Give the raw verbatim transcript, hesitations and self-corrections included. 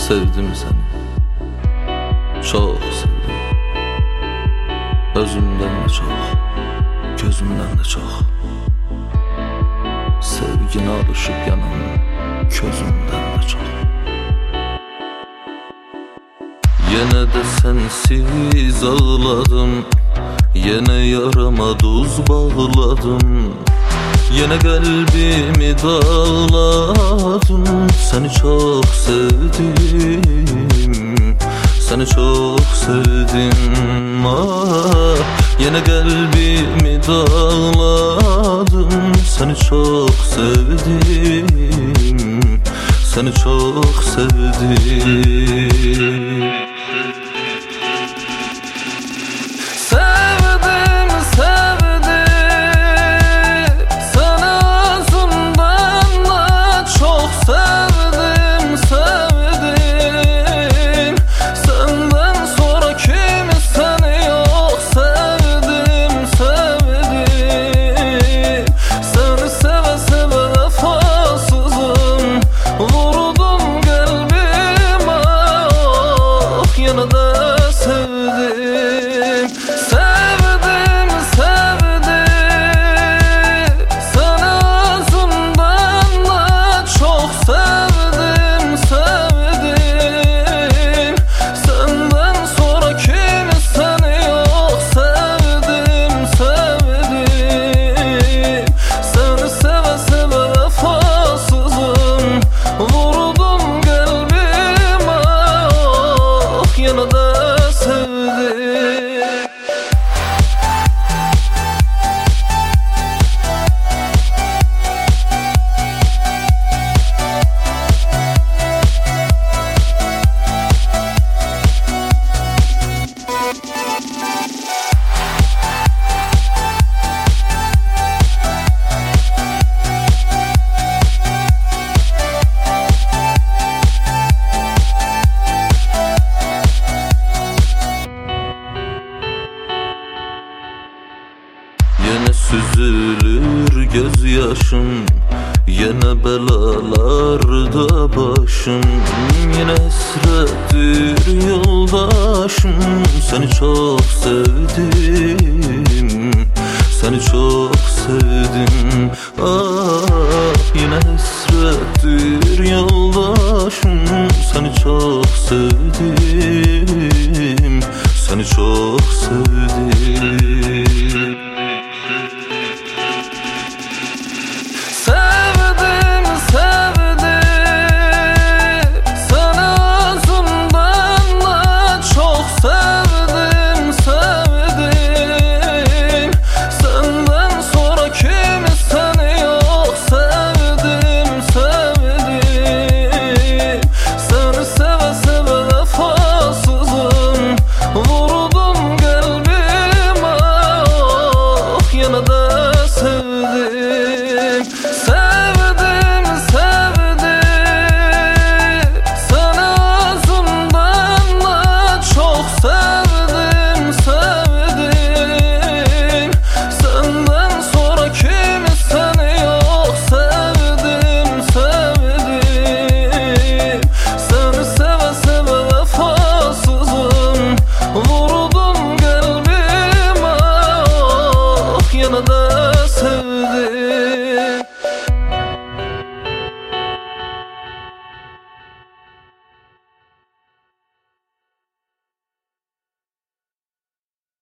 Sevdim seni, çok sevdim. Özümden de çok, gözümden de çok. Sevgine alışıp yanan közümden de çok. Yine de sensiz ağladım, yine yarama tuz bağladım. Yine kalbimi dağladım. Seni çok sevdim, seni çok sevdim. Ah, yine kalbimi dağladım. Seni çok sevdim, seni çok sevdim. Yine süzülür gözyaşım, yine belalarda başım. Yine hasrettir yoldaşım. Seni çok sevdim, seni çok sevdim. Ah,